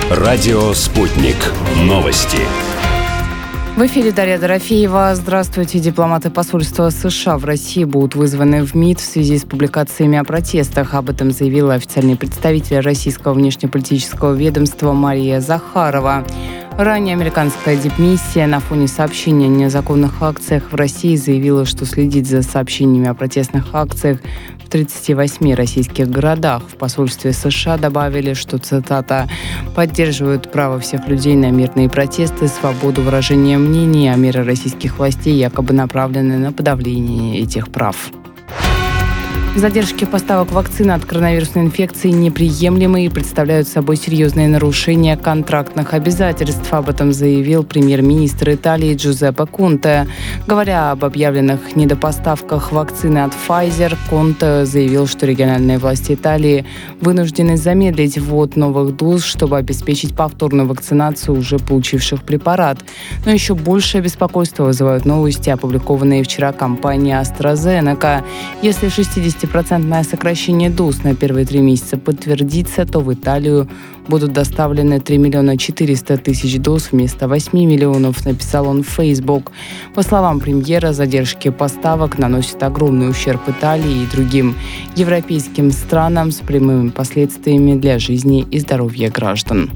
Радио «Спутник». Новости. В эфире Дарья Дорофеева. Здравствуйте. Дипломаты посольства США в России будут вызваны в МИД в связи с публикациями о протестах. Об этом заявила официальный представитель российского внешнеполитического ведомства Мария Захарова. Ранее американская дипмиссия на фоне сообщений о незаконных акциях в России заявила, что следит за сообщениями о протестных акциях в 38 российских городах. В посольстве США добавили, что, цитата, «поддерживают право всех людей на мирные протесты, свободу выражения мнений, а меры российских властей якобы направлены на подавление этих прав». Задержки поставок вакцины от коронавирусной инфекции неприемлемы и представляют собой серьезные нарушения контрактных обязательств. Об этом заявил премьер-министр Италии Джузеппе Конте. Говоря об объявленных недопоставках вакцины от Pfizer, Конте заявил, что региональные власти Италии вынуждены замедлить ввод новых доз, чтобы обеспечить повторную вакцинацию уже получивших препарат. Но еще большее беспокойство вызывают новости, опубликованные вчера компанией AstraZeneca. Если 60% сокращение доз на первые 3 месяца подтвердится, то в Италию будут доставлены 3 миллиона 400 тысяч доз вместо 8 миллионов, написал он в Facebook. По словам премьера, задержки поставок наносят огромный ущерб Италии и другим европейским странам с прямыми последствиями для жизни и здоровья граждан.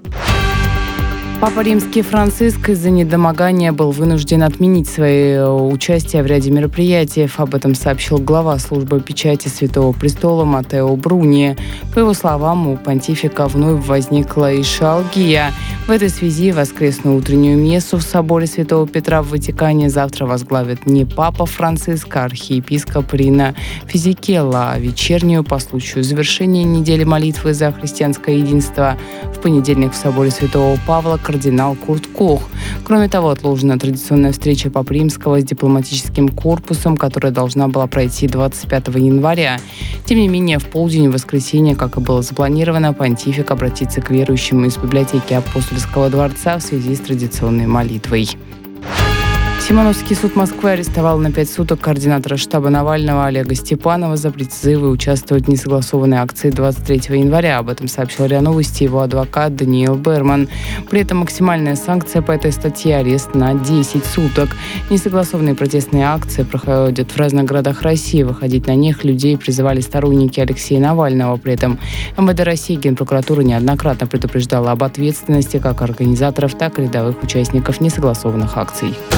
Папа Римский Франциск из-за недомогания был вынужден отменить свое участие в ряде мероприятий. Об этом сообщил глава службы печати Святого Престола Маттео Бруни. По его словам, у понтифика вновь возникла ишиалгия. В этой связи воскресную утреннюю мессу в соборе Святого Петра в Ватикане завтра возглавит не папа Франциск, а архиепископ Рино Физикелло, а вечернюю по случаю завершения недели молитвы за христианское единство в понедельник в соборе Святого Павла кардинал Курт Кох. Кроме того, отложена традиционная встреча Папы Римского с дипломатическим корпусом, которая должна была пройти 25 января. Тем не менее, в полдень в воскресенье, как и было запланировано, понтифик обратится к верующим из библиотеки Апостольского дворца в связи с традиционной молитвой. Симоновский суд Москвы арестовал на 5 суток координатора штаба Навального Олега Степанова за призывы участвовать в несогласованной акции 23 января. Об этом сообщил РИА Новости его адвокат Даниил Берман. При этом максимальная санкция по этой статье – арест на 10 суток. Несогласованные протестные акции проходят в разных городах России. Выходить на них людей призывали сторонники Алексея Навального. При этом МВД России и Генпрокуратура неоднократно предупреждала об ответственности как организаторов, так и рядовых участников несогласованных акций.